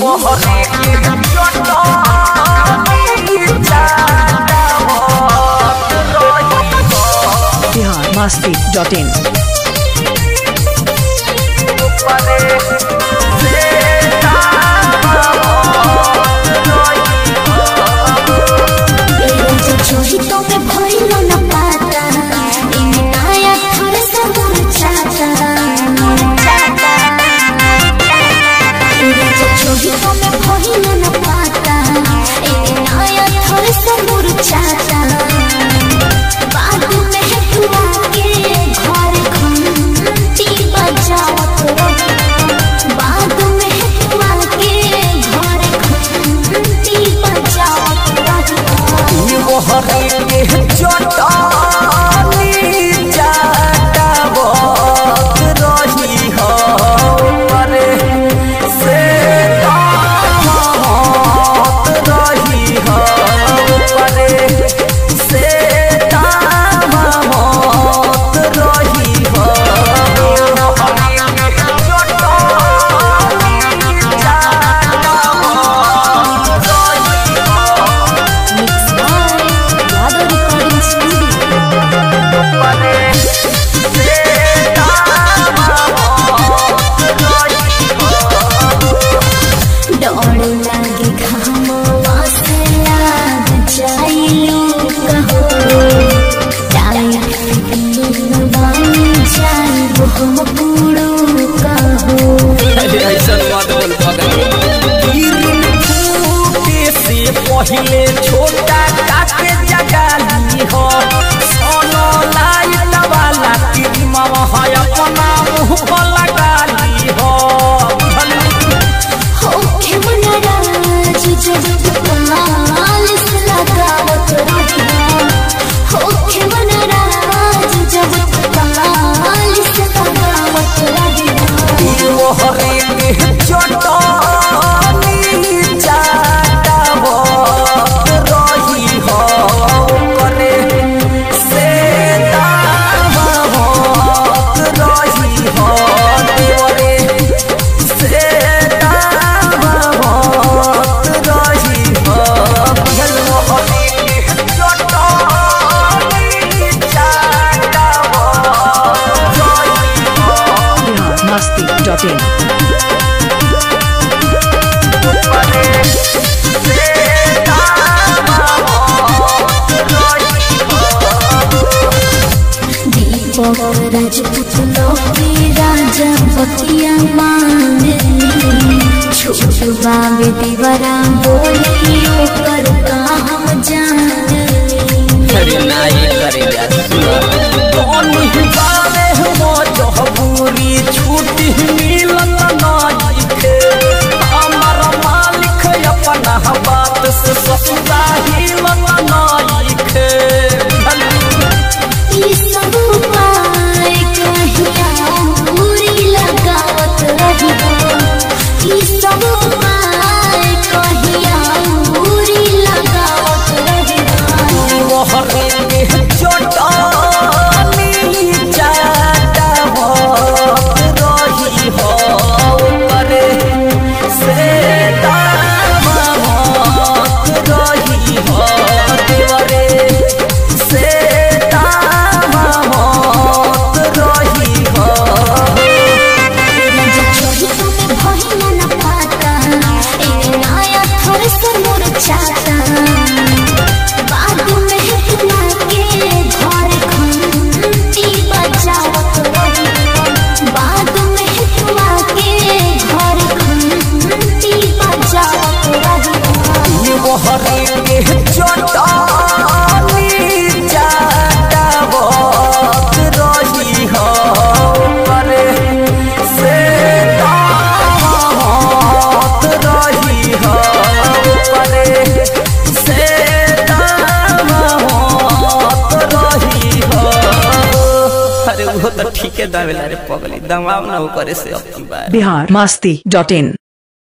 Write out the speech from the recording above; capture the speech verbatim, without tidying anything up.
Bihar Masti dot in. पहले छोटा काके जगाली हो सोनो लाइट वाला क्रीम है अपना मुंह पर लगाली हो होके मनराज जब कमाल से लगावत रही होके मनराज जब कमाल से लगावत रही वो हरे के छोटा डॉट इन। राजपूत लोके राजा पतिया मांगे छोट बाबे दीवारा बोली ओकर का हम जाने अरे नाई करे कौन बारे हो जो पूरी छुट्टी मिलत नाई के हमर मालिक अपना बात से ससुरा हिलत नाई के ई सब पाए कहिया पूरी लगावत रही ई सब पाए कहिया पूरी लगावत रही वो हरे के छोटा बिहार मस्ती डॉट इन।